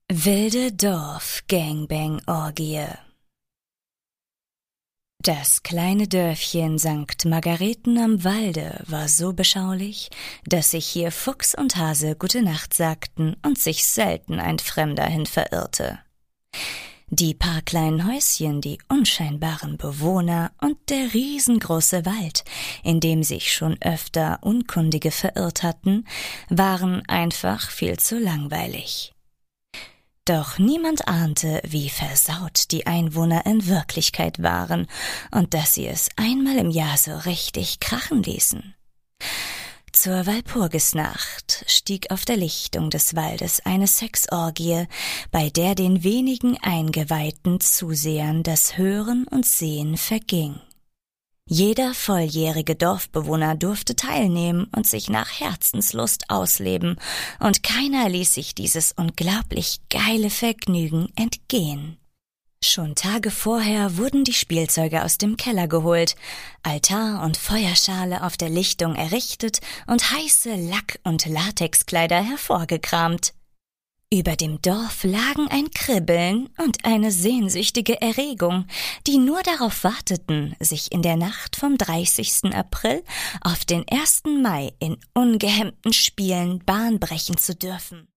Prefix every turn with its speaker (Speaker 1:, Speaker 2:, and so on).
Speaker 1: Wilde Dorf-Gangbang-Orgie. Das kleine Dörfchen St. Margareten am Walde war so beschaulich, dass sich hier Fuchs und Hase Gute Nacht sagten und sich selten ein Fremder hin verirrte. Die paar kleinen Häuschen, die unscheinbaren Bewohner und der riesengroße Wald, in dem sich schon öfter Unkundige verirrt hatten, waren einfach viel zu langweilig. Doch niemand ahnte, wie versaut die Einwohner in Wirklichkeit waren und dass sie es einmal im Jahr so richtig krachen ließen. Zur Walpurgisnacht stieg auf der Lichtung des Waldes eine Sexorgie, bei der den wenigen eingeweihten Zusehern das Hören und Sehen verging. Jeder volljährige Dorfbewohner durfte teilnehmen und sich nach Herzenslust ausleben, und keiner ließ sich dieses unglaublich geile Vergnügen entgehen. Schon Tage vorher wurden die Spielzeuge aus dem Keller geholt, Altar und Feuerschale auf der Lichtung errichtet und heiße Lack- und Latexkleider hervorgekramt. Über dem Dorf lagen ein Kribbeln und eine sehnsüchtige Erregung, die nur darauf warteten, sich in der Nacht vom 30. April auf den 1. Mai in ungehemmten Spielen Bahn brechen zu dürfen.